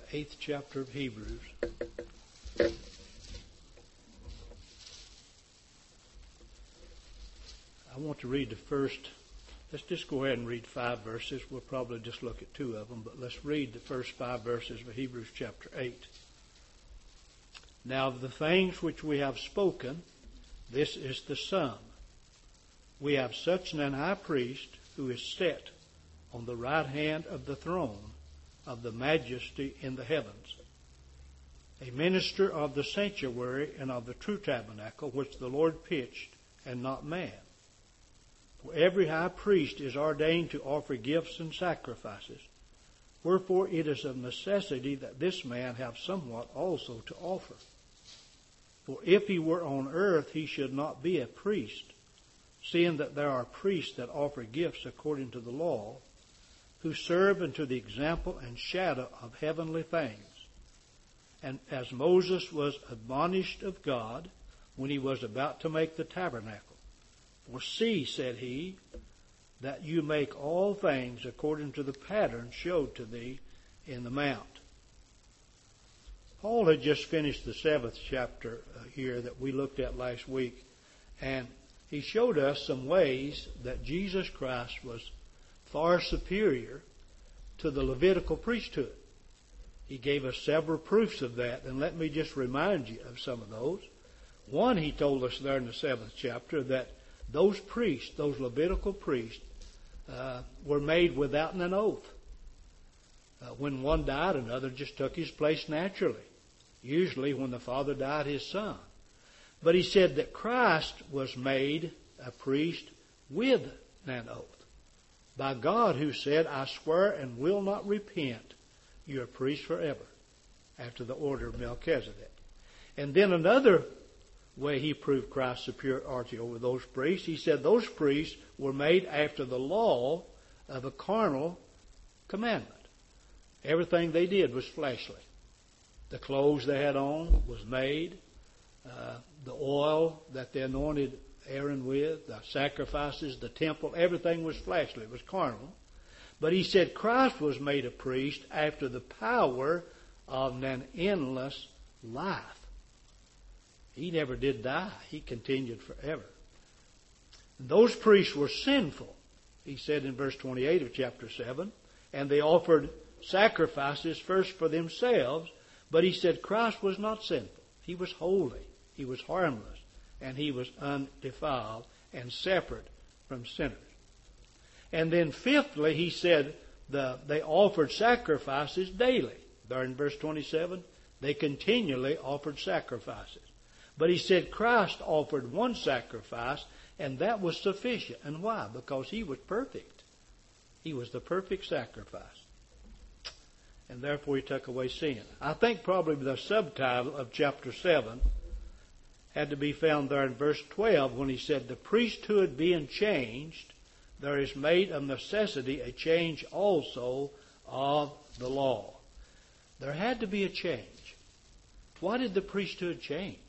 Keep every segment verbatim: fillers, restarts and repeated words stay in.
eighth chapter of Hebrews. I want to read the first. Let's just go ahead and read five verses. We'll probably just look at two of them, but let's read the first five verses of Hebrews chapter eight. Now of the things which we have spoken, this is the sum. We have such an high priest who is set on the right hand of the throne of the majesty in the heavens, a minister of the sanctuary and of the true tabernacle, which the Lord pitched, and not man. For every high priest is ordained to offer gifts and sacrifices. Wherefore it is of necessity that this man have somewhat also to offer. For if he were on earth, he should not be a priest, seeing that there are priests that offer gifts according to the law, who serve unto the example and shadow of heavenly things. And as Moses was admonished of God when he was about to make the tabernacle, for see, said he, that you make all things according to the pattern showed to thee in the mount. Paul had just finished the seventh chapter here that we looked at last week, and he showed us some ways that Jesus Christ was far superior to the Levitical priesthood. He gave us several proofs of that, and let me just remind you of some of those. One, he told us there in the seventh chapter that those priests, those Levitical priests, uh, were made without an oath. Uh, when one died, another just took his place naturally. Usually when the father died, his son. But he said that Christ was made a priest with an oath by God, who said, I swear and will not repent, you're a priest forever, after the order of Melchizedek. And then another way he proved Christ's superiority over those priests, he said those priests were made after the law of a carnal commandment. Everything they did was fleshly. The clothes they had on was made. Uh, the oil that they anointed Aaron with, the sacrifices, the temple, everything was fleshly. It was carnal. But he said Christ was made a priest after the power of an endless life. He never did die. He continued forever. Those priests were sinful, he said in verse twenty-eight of chapter seven, and they offered sacrifices first for themselves, but he said Christ was not sinful. He was holy. He was harmless, and he was undefiled and separate from sinners. And then fifthly, he said the, they offered sacrifices daily. There in verse twenty-seven, they continually offered sacrifices. But he said Christ offered one sacrifice, and that was sufficient. And why? Because he was perfect. He was the perfect sacrifice. And therefore he took away sin. I think probably the subtitle of chapter seven had to be found there in verse twelve when he said, the priesthood being changed, there is made of necessity a change also of the law. There had to be a change. Why did the priesthood change?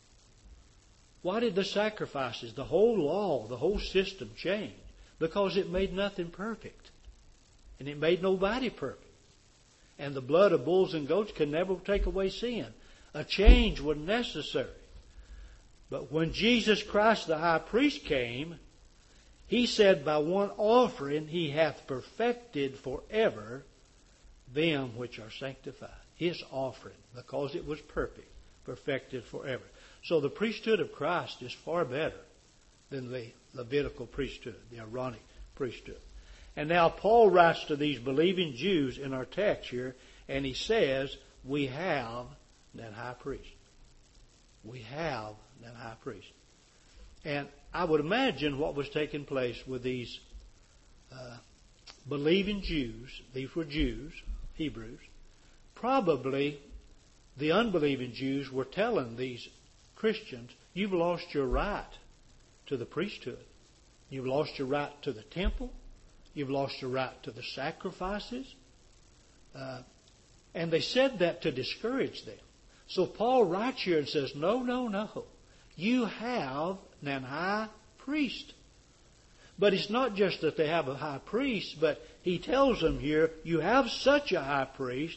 Why did the sacrifices, the whole law, the whole system change? Because it made nothing perfect. And it made nobody perfect. And the blood of bulls and goats can never take away sin. A change was necessary. But when Jesus Christ the high priest came, he said, by one offering he hath perfected forever them which are sanctified. His offering, because it was perfect, perfected forever. So the priesthood of Christ is far better than the Levitical priesthood, the Aaronic priesthood. And now Paul writes to these believing Jews in our text here, and he says, we have that high priest. We have that high priest. And I would imagine what was taking place with these uh, believing Jews, these were Jews, Hebrews, probably the unbelieving Jews were telling these Christians, you've lost your right to the priesthood. You've lost your right to the temple. You've lost your right to the sacrifices. Uh, and they said that to discourage them. So Paul writes here and says, no, no, no. You have an high priest. But it's not just that they have a high priest, but he tells them here, you have such a high priest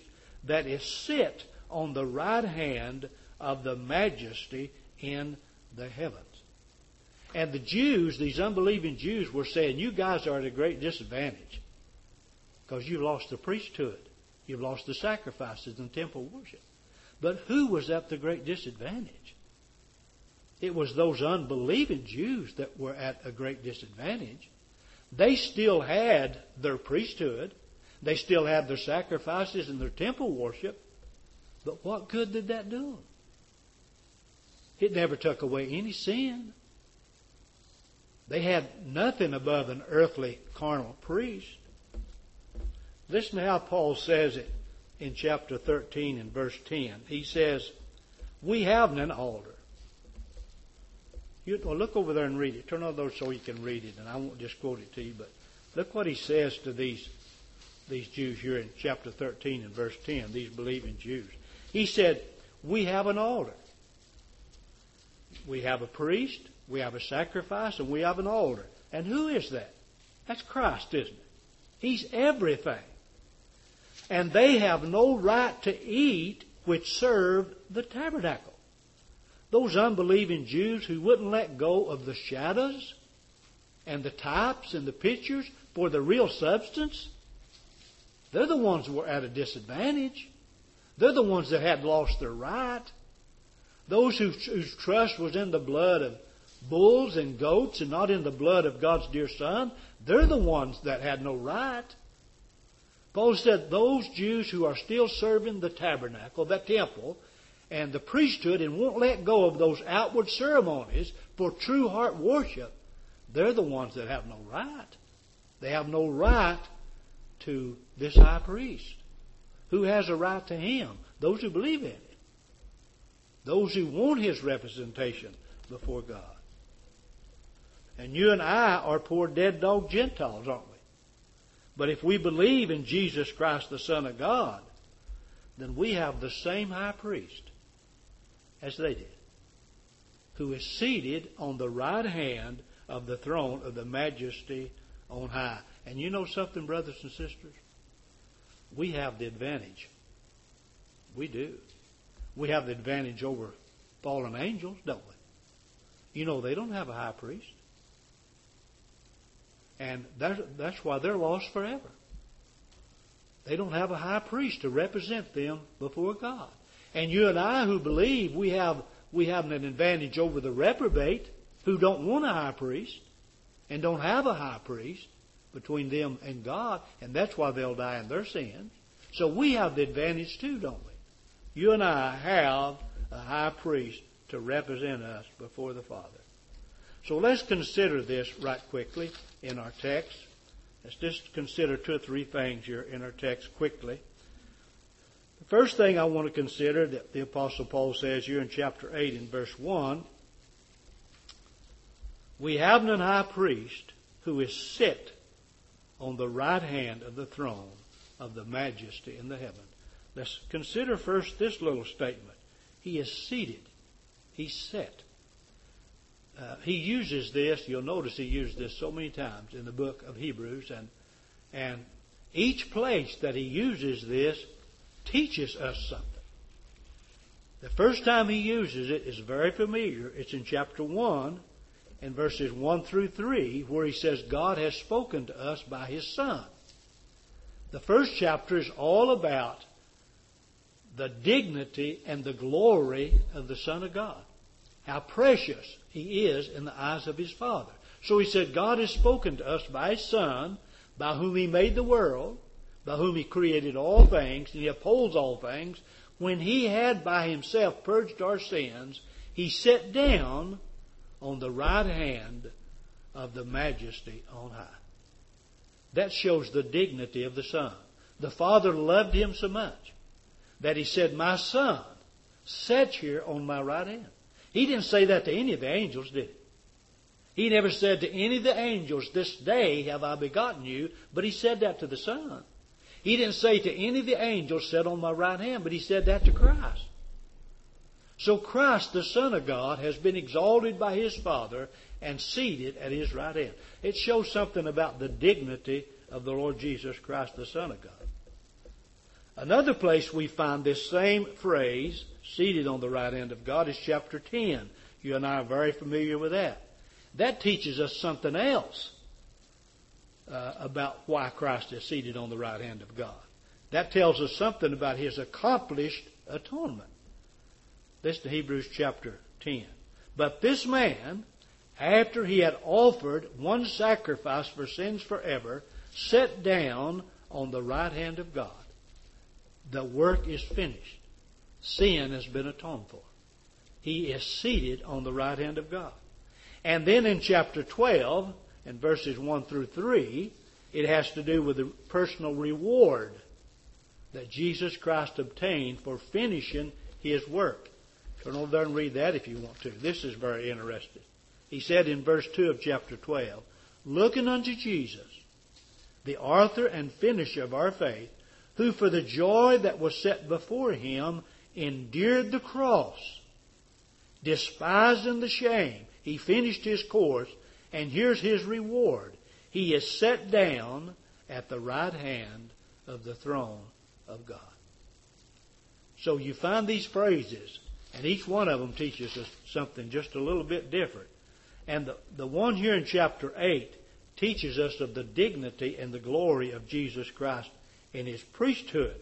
that is sit on the right hand of the Majesty in the heavens. And the Jews, these unbelieving Jews, were saying, you guys are at a great disadvantage because you've lost the priesthood. You've lost the sacrifices and temple worship. But who was at the great disadvantage? It was those unbelieving Jews that were at a great disadvantage. They still had their priesthood. They still had their sacrifices and their temple worship. But what good did that do them? It never took away any sin. They had nothing above an earthly carnal priest. Listen to how Paul says it in chapter thirteen and verse ten. He says, we have an altar. You, well, look over there and read it. Turn on those so you can read it, and I won't just quote it to you, but look what he says to these, these Jews here in chapter thirteen and verse ten, these believing Jews. He said, we have an altar. We have a priest, we have a sacrifice, and we have an altar. And who is that? That's Christ, isn't it? He's everything. And they have no right to eat which serve the tabernacle. Those unbelieving Jews who wouldn't let go of the shadows and the types and the pictures for the real substance, they're the ones who were at a disadvantage. They're the ones that had lost their right. Those whose, whose trust was in the blood of bulls and goats and not in the blood of God's dear Son, they're the ones that had no right. Paul said those Jews who are still serving the tabernacle, the temple, and the priesthood and won't let go of those outward ceremonies for true heart worship, they're the ones that have no right. They have no right to this high priest. Who has a right to him? Those who believe in it. Those who want his representation before God. And you and I are poor dead dog Gentiles, aren't we? But if we believe in Jesus Christ, the Son of God, then we have the same high priest as they did, who is seated on the right hand of the throne of the Majesty on high. And you know something, brothers and sisters? We have the advantage. We do. We have the advantage over fallen angels, don't we? You know they don't have a high priest. And that's, that's why they're lost forever. They don't have a high priest to represent them before God. And you and I who believe, we have, we have an advantage over the reprobate who don't want a high priest and don't have a high priest between them and God. And that's why they'll die in their sins. So we have the advantage too, don't we? You and I have a high priest to represent us before the Father. So let's consider this right quickly in our text. Let's just consider two or three things here in our text quickly. The first thing I want to consider that the Apostle Paul says here in chapter eight in verse one, we have an high priest who is sit on the right hand of the throne of the Majesty in the heaven. Let's consider first this little statement. He is seated. He's set. Uh, he uses this, you'll notice he used this so many times in the book of Hebrews, and and each place that he uses this teaches us something. The first time he uses it is very familiar. It's in chapter one, in verses one through three, where he says God has spoken to us by His Son. The first chapter is all about the dignity and the glory of the Son of God. How precious He is in the eyes of His Father. So he said, God has spoken to us by His Son, by whom He made the world, by whom He created all things, and He upholds all things. When He had by Himself purged our sins, He sat down on the right hand of the Majesty on high. That shows the dignity of the Son. The Father loved Him so much that He said, my Son sits here on my right hand. He didn't say that to any of the angels, did He? He never said to any of the angels, this day have I begotten you, but He said that to the Son. He didn't say to any of the angels, sit on my right hand, but He said that to Christ. So Christ, the Son of God, has been exalted by His Father and seated at His right hand. It shows something about the dignity of the Lord Jesus Christ, the Son of God. Another place we find this same phrase, seated on the right hand of God, is chapter ten. You and I are very familiar with that. That teaches us something else uh, about why Christ is seated on the right hand of God. That tells us something about His accomplished atonement. Listen to Hebrews chapter ten. But this man, after he had offered one sacrifice for sins forever, sat down on the right hand of God. The work is finished. Sin has been atoned for. He is seated on the right hand of God. And then in chapter twelve, in verses one through three, it has to do with the personal reward that Jesus Christ obtained for finishing His work. Turn over there and read that if you want to. This is very interesting. He said in verse two of chapter twelve, looking unto Jesus, the author and finisher of our faith, who for the joy that was set before Him endured the cross, despising the shame. He finished His course, and here's His reward. He is set down at the right hand of the throne of God. So you find these phrases, and each one of them teaches us something just a little bit different. And the, the one here in chapter eight teaches us of the dignity and the glory of Jesus Christ in His priesthood.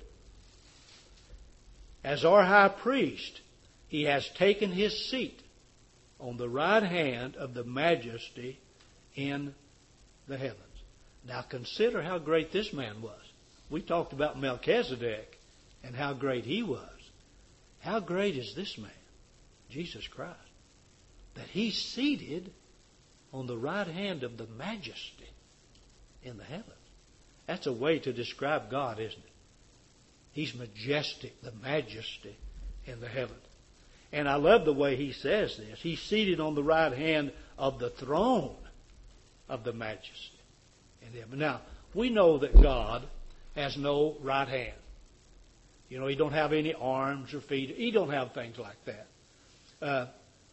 As our high priest, He has taken His seat on the right hand of the majesty in the heavens. Now consider how great this man was. We talked about Melchizedek and how great he was. How great is this man, Jesus Christ, that He's seated on the right hand of the majesty in the heavens. That's a way to describe God, isn't it? He's majestic, the majesty in the heavens. And I love the way he says this. He's seated on the right hand of the throne of the majesty in heaven. Now, we know that God has no right hand. You know, He don't have any arms or feet. He don't have things like that. Uh,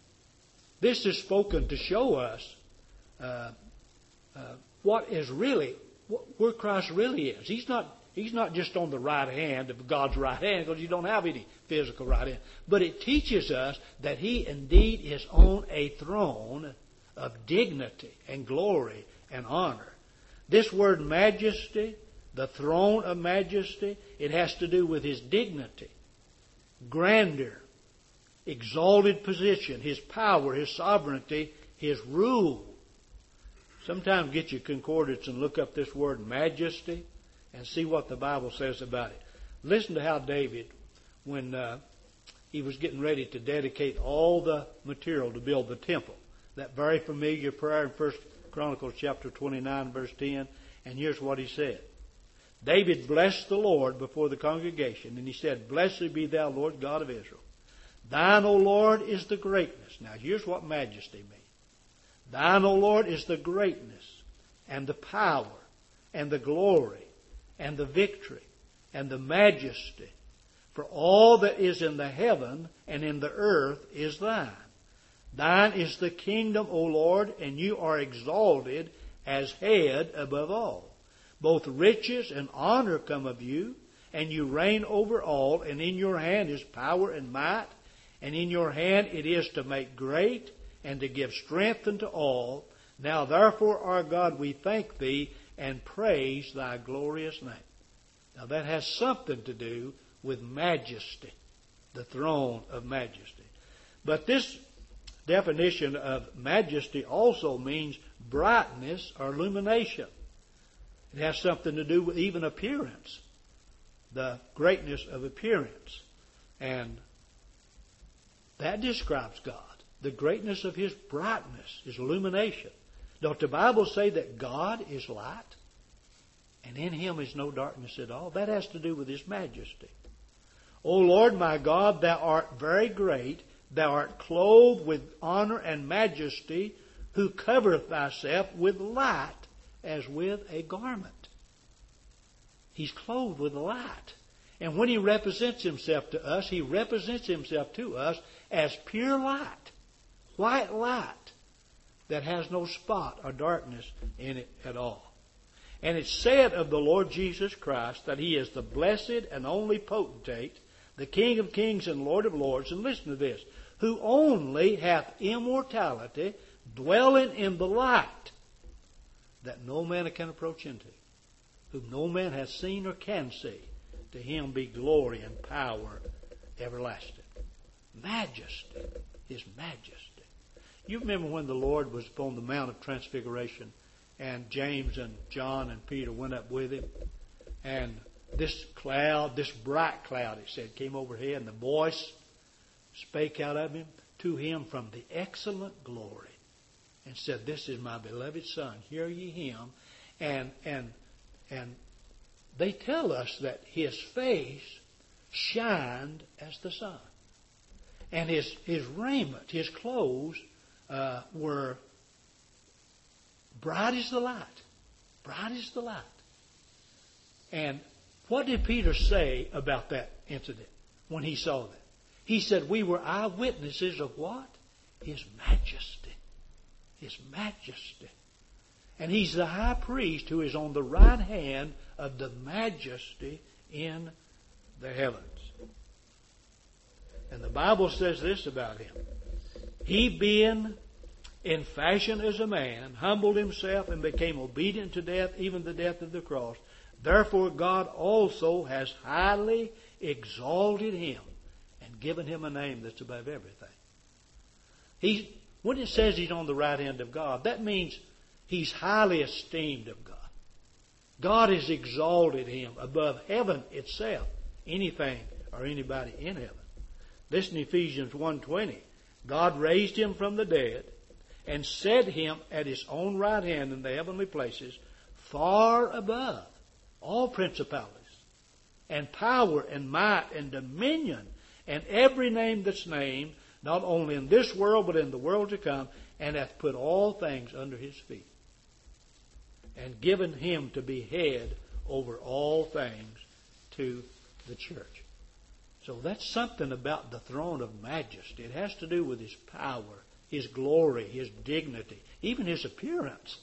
this is spoken to show us uh, uh, what is really, what, where Christ really is. He's not He's not just on the right hand of God's right hand, because you don't have any physical right hand. But it teaches us that He indeed is on a throne of dignity and glory and honor. This word majesty, the throne of majesty, it has to do with His dignity, grandeur, exalted position, His power, His sovereignty, His rule. Sometimes get your concordance and look up this word majesty and see what the Bible says about it. Listen to how David, when uh, he was getting ready to dedicate all the material to build the temple, that very familiar prayer in First Chronicles chapter twenty-nine, verse ten, and here's what he said. David blessed the Lord before the congregation, and he said, Blessed be thou, Lord God of Israel. Thine, O Lord, is the greatness. Now here's what majesty means. Thine, O Lord, is the greatness and the power and the glory and the victory and the majesty. For all that is in the heaven and in the earth is thine. Thine is the kingdom, O Lord, and you are exalted as head above all. Both riches and honor come of you, and you reign over all, and in your hand is power and might, and in your hand it is to make great and to give strength unto all. Now therefore, our God, we thank Thee and praise Thy glorious name. Now that has something to do with majesty, the throne of majesty. But this definition of majesty also means brightness or illumination. It has something to do with even appearance, the greatness of appearance. And that describes God, the greatness of His brightness, His illumination. Don't the Bible say that God is light, and in Him is no darkness at all? That has to do with His majesty. O Lord my God, Thou art very great. Thou art clothed with honor and majesty, who covereth Thyself with light as with a garment. He's clothed with light. And when He represents Himself to us, He represents Himself to us as pure light, white light, that has no spot or darkness in it at all. And it's said of the Lord Jesus Christ that He is the blessed and only potentate, the King of kings and Lord of lords. And listen to this. Who only hath immortality, dwelling in the light, that no man can approach into, whom no man has seen or can see. To Him be glory and power everlasting. Majesty, His majesty. You remember when the Lord was upon the Mount of Transfiguration, and James and John and Peter went up with Him, and this cloud, this bright cloud, it said, came overhead, and the voice spake out of Him to Him from the excellent glory, and said, This is my beloved Son, hear ye Him. And and and they tell us that His face shined as the sun, and his his raiment, his clothes, uh, were bright as the light, bright as the light. And what did Peter say about that incident when he saw that? He said, we were eyewitnesses of what? His majesty. His majesty. And He's the high priest who is on the right hand of the majesty in the heavens. And the Bible says this about Him. He being in fashion as a man, humbled Himself and became obedient to death, even the death of the cross. Therefore God also has highly exalted Him and given Him a name that's above everything. He, when it says He's on the right hand of God, that means He's highly esteemed of God. God has exalted Him above heaven itself, anything or anybody in heaven. Listen to Ephesians one twenty. God raised Him from the dead and set Him at His own right hand in the heavenly places, far above all principalities and power and might and dominion and every name that's named, not only in this world but in the world to come, and hath put all things under His feet, and given Him to be head over all things to the church. So that's something about the throne of majesty. It has to do with His power, His glory, His dignity, even His appearance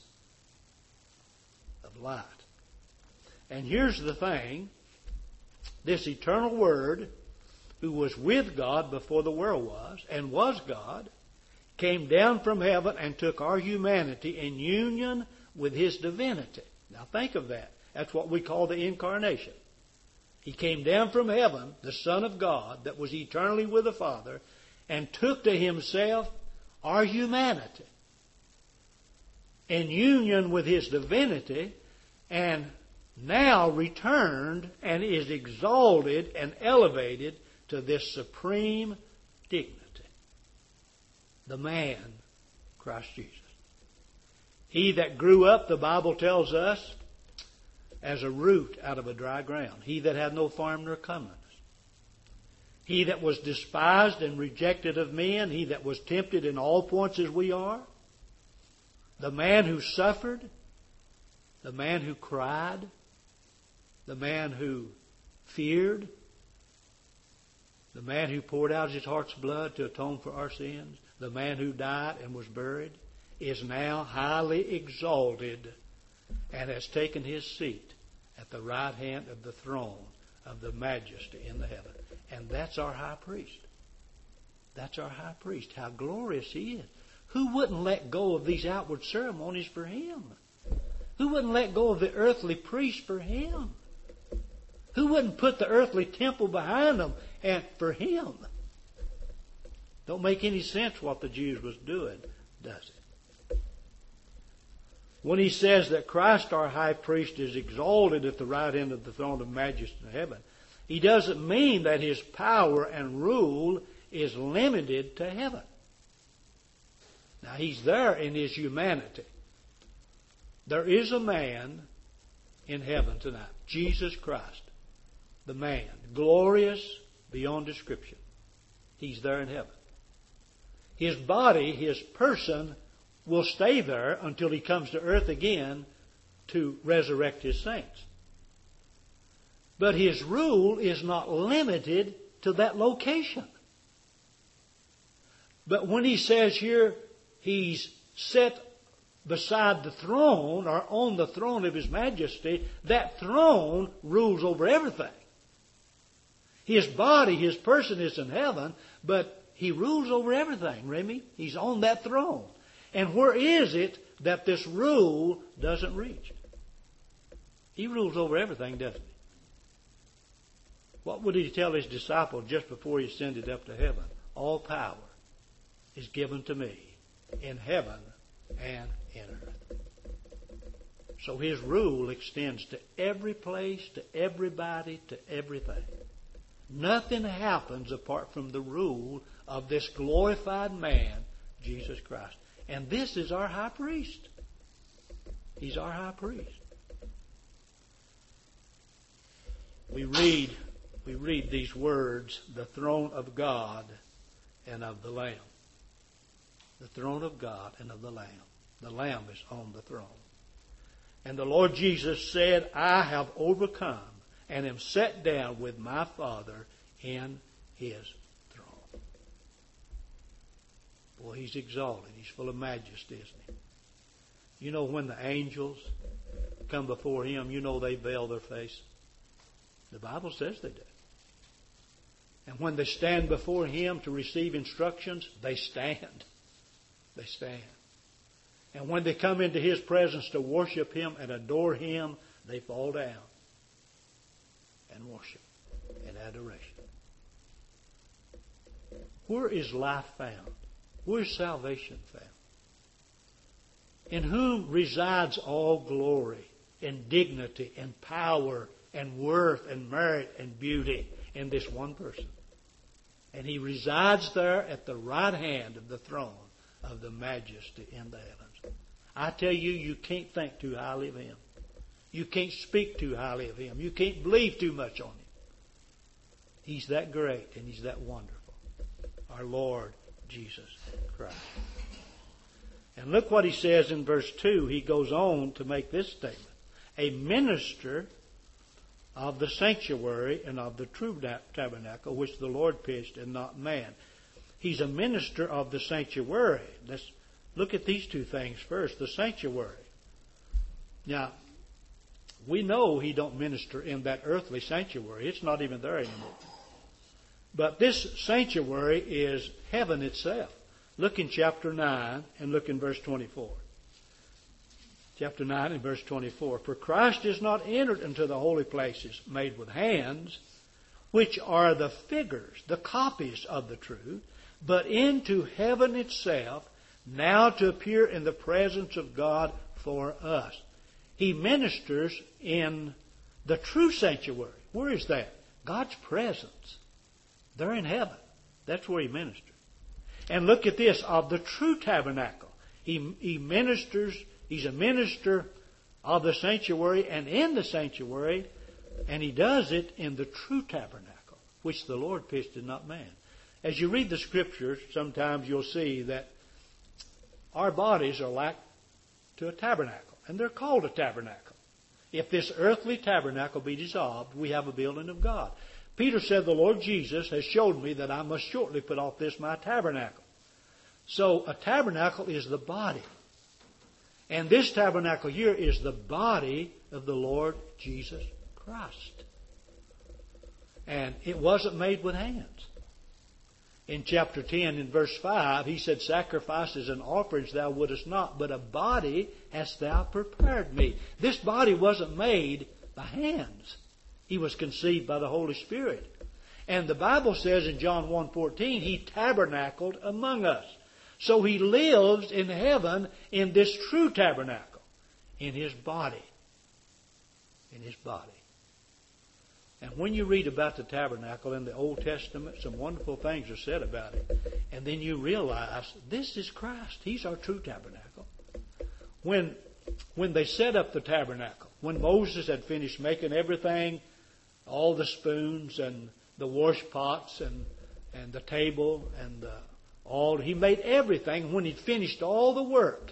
of light. And here's the thing. This eternal Word, who was with God before the world was, and was God, came down from heaven and took our humanity in union with His divinity. Now think of that. That's what we call the incarnation. He came down from heaven, the Son of God, that was eternally with the Father, and took to Himself our humanity in union with His divinity, and now returned and is exalted and elevated to this supreme dignity. The man, Christ Jesus. He that grew up, the Bible tells us, as a root out of a dry ground. He that had no form nor comeliness. He that was despised and rejected of men. He that was tempted in all points as we are. The man who suffered. The man who cried. The man who feared. The man who poured out his heart's blood to atone for our sins. The man who died and was buried is now highly exalted and has taken His seat at the right hand of the throne of the majesty in the heaven. And that's our high priest. That's our high priest. How glorious He is. Who wouldn't let go of these outward ceremonies for Him? Who wouldn't let go of the earthly priest for Him? Who wouldn't put the earthly temple behind them and for Him? Don't make any sense what the Jews was doing, does it? When He says that Christ our high priest is exalted at the right hand of the throne of majesty in heaven, He doesn't mean that His power and rule is limited to heaven. Now He's there in His humanity. There is a man in heaven tonight, Jesus Christ, the man, glorious beyond description. He's there in heaven. His body, His person, will stay there until He comes to earth again to resurrect His saints. But His rule is not limited to that location. But when He says here, He's set beside the throne, or on the throne of His majesty, that throne rules over everything. His body, His person is in heaven, but He rules over everything, Remy. He's on that throne. And where is it that this rule doesn't reach? He rules over everything, doesn't He? What would He tell His disciples just before He ascended up to heaven? All power is given to me in heaven and in earth. So His rule extends to every place, to everybody, to everything. Nothing happens apart from the rule of this glorified man, Jesus Christ. And this is our high priest. He's our high priest. We read, we read these words, the throne of God and of the Lamb. The throne of God and of the Lamb. The Lamb is on the throne. And the Lord Jesus said, I have overcome and am set down with my Father in His throne. Boy, He's exalted. He's full of majesty, isn't He? You know, when the angels come before Him, you know they veil their face. The Bible says they do. And when they stand before Him to receive instructions, they stand. They stand. And when they come into His presence to worship Him and adore Him, they fall down and worship in adoration. Where is life found? Where is salvation found? In whom resides all glory and dignity and power and worth and merit and beauty? In this one person. And He resides there at the right hand of the throne of the majesty in the heavens. I tell you, you can't think too highly of Him. You can't speak too highly of Him. You can't believe too much on Him. He's that great and He's that wonderful. Our Lord Jesus Christ. And look what He says in verse two. He goes on to make this statement. A minister of the sanctuary and of the true tabernacle, which the Lord pitched and not man. He's a minister of the sanctuary. Let's look at these two things first. The sanctuary. Now, we know He don't minister in that earthly sanctuary. It's not even there anymore. But this sanctuary is heaven itself. Look in chapter nine and look in verse twenty-four. Chapter nine and verse twenty-four. For Christ is not entered into the holy places made with hands, which are the figures, the copies of the truth, but into heaven itself, now to appear in the presence of God for us. He ministers in the true sanctuary. Where is that? God's presence. They're in heaven. That's where He ministers. And look at this, of the true tabernacle. He, he ministers, He's a minister of the sanctuary and in the sanctuary, and He does it in the true tabernacle, which the Lord pitched and not man. As you read the Scriptures, sometimes you'll see that our bodies are like to a tabernacle, and they're called a tabernacle. If this earthly tabernacle be dissolved, we have a building of God. Peter said, the Lord Jesus has showed me that I must shortly put off this my tabernacle. So a tabernacle is the body. And this tabernacle here is the body of the Lord Jesus Christ. And it wasn't made with hands. In chapter ten, in verse five, He said, sacrifices and offerings thou wouldest not, but a body hast thou prepared me. This body wasn't made by hands. He was conceived by the Holy Spirit. And the Bible says in John one fourteen, He tabernacled among us. So He lives in heaven in this true tabernacle, in His body. In His body. And when you read about the tabernacle in the Old Testament, some wonderful things are said about it. And then you realize this is Christ. He's our true tabernacle. When, when they set up the tabernacle, when Moses had finished making everything, all the spoons and the wash pots and, and the table and the, all, he made everything. When he'd finished all the work,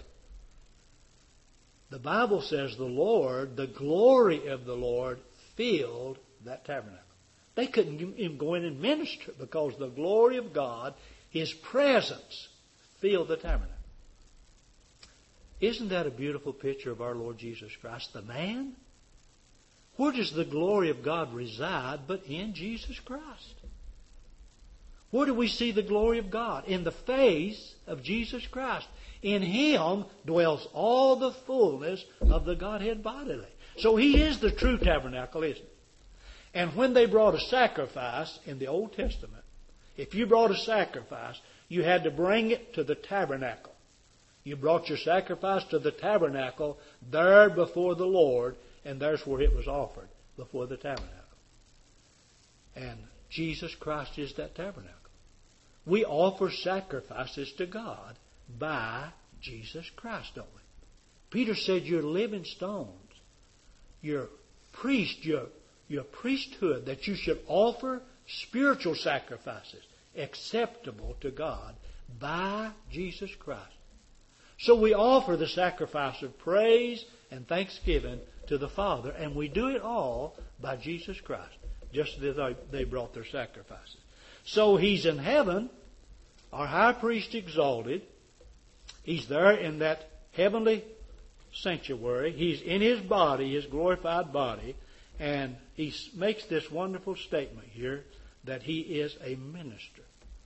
the Bible says the Lord, the glory of the Lord, filled that tabernacle. They couldn't even go in and minister because the glory of God, His presence, filled the tabernacle. Isn't that a beautiful picture of our Lord Jesus Christ, the man? Where does the glory of God reside but in Jesus Christ? Where do we see the glory of God? In the face of Jesus Christ. In Him dwells all the fullness of the Godhead bodily. So He is the true tabernacle, isn't He? And when they brought a sacrifice in the Old Testament, if you brought a sacrifice, you had to bring it to the tabernacle. You brought your sacrifice to the tabernacle there before the Lord, and there's where it was offered, before the tabernacle. And Jesus Christ is that tabernacle. We offer sacrifices to God by Jesus Christ, don't we? Peter said you're living stones. You're priest, you're, you're priesthood, that you should offer spiritual sacrifices acceptable to God by Jesus Christ. So we offer the sacrifice of praise and thanksgiving to the Father, and we do it all by Jesus Christ, just as they brought their sacrifices. So He's in heaven, our high priest exalted. He's there in that heavenly sanctuary. He's in His body, His glorified body, and He makes this wonderful statement here that He is a minister.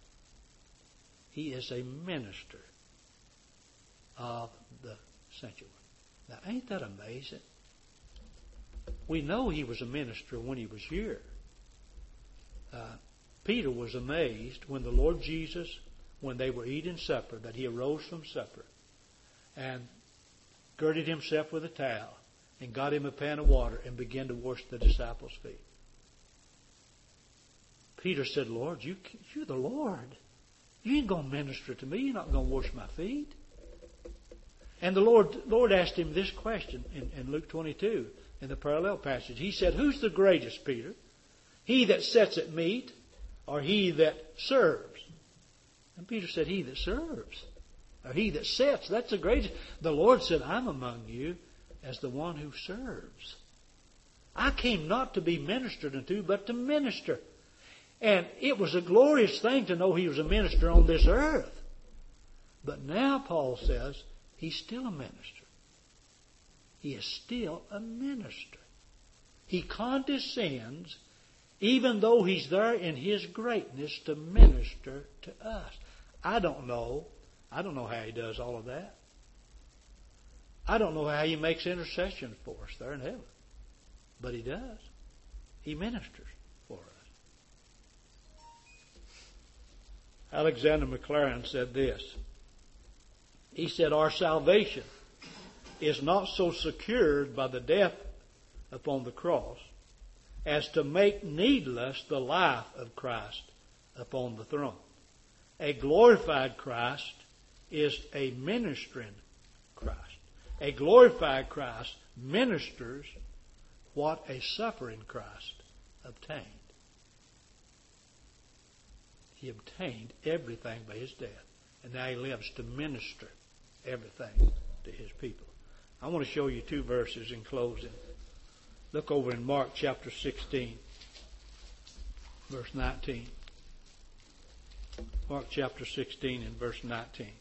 He is a minister of the sanctuary. Now, ain't that amazing? We know He was a minister when He was here. Uh, Peter was amazed when the Lord Jesus, when they were eating supper, that He arose from supper and girded Himself with a towel and got Him a pan of water and began to wash the disciples' feet. Peter said, Lord, you, you're the Lord. You ain't going to minister to me. You're not going to wash my feet. And the Lord, Lord asked him this question in, in Luke twenty-two, in the parallel passage. He said, who's the greatest, Peter? He that sets at meat, or he that serves? And Peter said, he that serves. Or he that sets. That's the greatest. The Lord said, I'm among you as the one who serves. I came not to be ministered unto, but to minister. And it was a glorious thing to know He was a minister on this earth. But now Paul says, He's still a minister. He is still a minister. He condescends, even though He's there in His greatness, to minister to us. I don't know. I don't know how He does all of that. I don't know how He makes intercession for us there in heaven. But He does. He ministers for us. Alexander Maclaren said this. He said, our salvation is not so secured by the death upon the cross as to make needless the life of Christ upon the throne. A glorified Christ is a ministering Christ. A glorified Christ ministers what a suffering Christ obtained. He obtained everything by His death. And now He lives to minister everything to His people. I want to show you two verses in closing. Look over in Mark chapter sixteen, verse nineteen. Mark chapter sixteen and verse nineteen.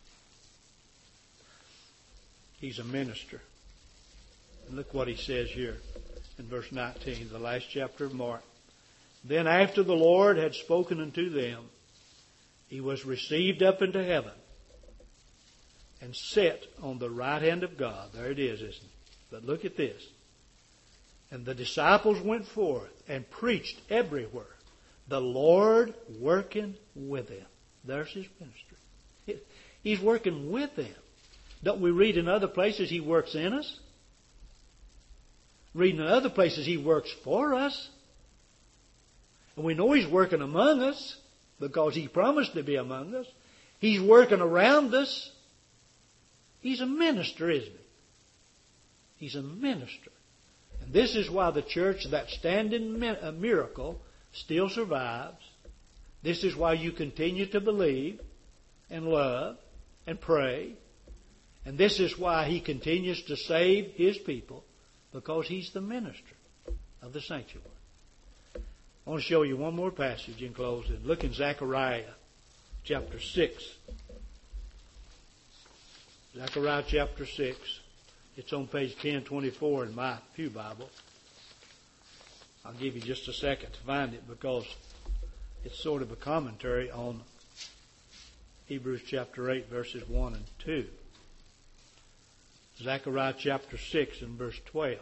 He's a minister. And look what he says here in verse nineteen, the last chapter of Mark. Then after the Lord had spoken unto them, He was received up into heaven and set on the right hand of God. There it is, isn't it? But look at this. And the disciples went forth and preached everywhere, the Lord working with them. There's His ministry. He's working with them. Don't we read in other places He works in us? Reading in other places He works for us. And we know He's working among us because He promised to be among us. He's working around us. He's a minister, isn't He? He's a minister. And this is why the church, that standing miracle, still survives. This is why you continue to believe and love and pray. And this is why He continues to save His people, because He's the minister of the sanctuary. I want to show you one more passage in closing. Look in Zechariah chapter six. Zechariah chapter six. It's on page ten twenty-four in my Pew Bible. I'll give you just a second to find it because it's sort of a commentary on Hebrews chapter eight, verses one and two. Zechariah chapter six and verse twelve.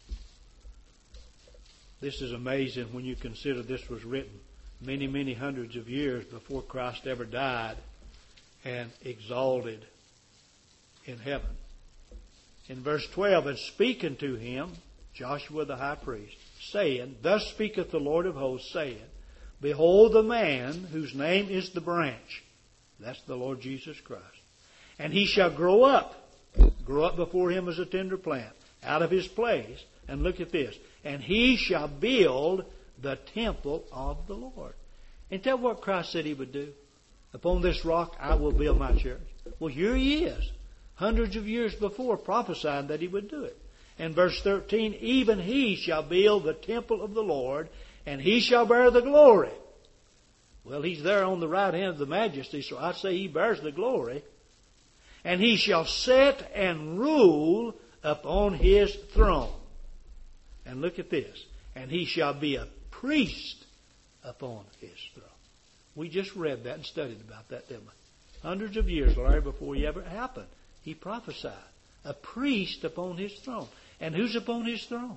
This is amazing when you consider this was written many, many hundreds of years before Christ ever died and exalted in heaven. In verse twelve, and speaking to him, Joshua the high priest, saying, Thus speaketh the Lord of hosts, saying, Behold the man whose name is the branch. That's the Lord Jesus Christ. And he shall grow up, grow up before him as a tender plant, out of his place. And look at this. And he shall build the temple of the Lord. Ain't that what Christ said he would do? Upon this rock I will build my church. Well, here he is, hundreds of years before, prophesying that he would do it. And verse thirteen, even he shall build the temple of the Lord, and he shall bear the glory. Well, he's there on the right hand of the majesty, so I say he bears the glory. And he shall set and rule upon his throne. And look at this. And he shall be a priest upon his throne. We just read that and studied about that, didn't we? Hundreds of years, Larry, before he ever happened, he prophesied. A priest upon his throne. And who's upon his throne?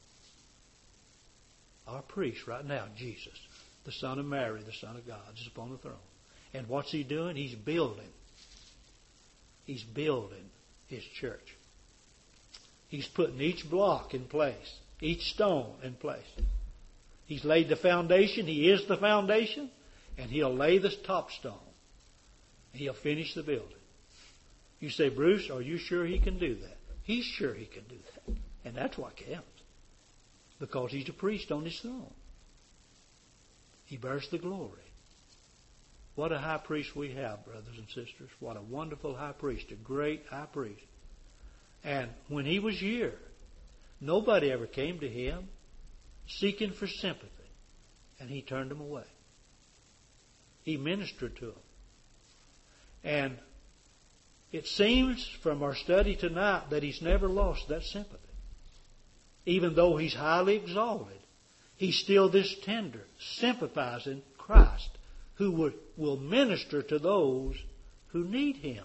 Our priest right now, Jesus, the Son of Mary, the Son of God, is upon the throne. And what's he doing? He's building. He's building his church. He's putting each block in place, each stone in place. He's laid the foundation. He is the foundation. And he'll lay the top stone. He'll finish the building. You say, Bruce, are you sure he can do that? He's sure he can do that. And that's what counts. Because he's a priest on his throne. He bears the glory. What a high priest we have, brothers and sisters. What a wonderful high priest. A great high priest. And when he was here, nobody ever came to him seeking for sympathy. And he turned them away. He ministered to them. And it seems from our study tonight that he's never lost that sympathy. Even though he's highly exalted, he's still this tender, sympathizing Christ who will, will minister to those who need him.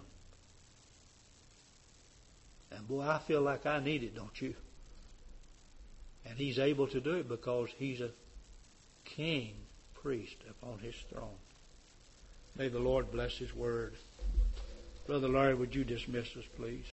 And boy, I feel like I need it, don't you? And he's able to do it because he's a king priest upon his throne. May the Lord bless his word. Brother Larry, would you dismiss us, please?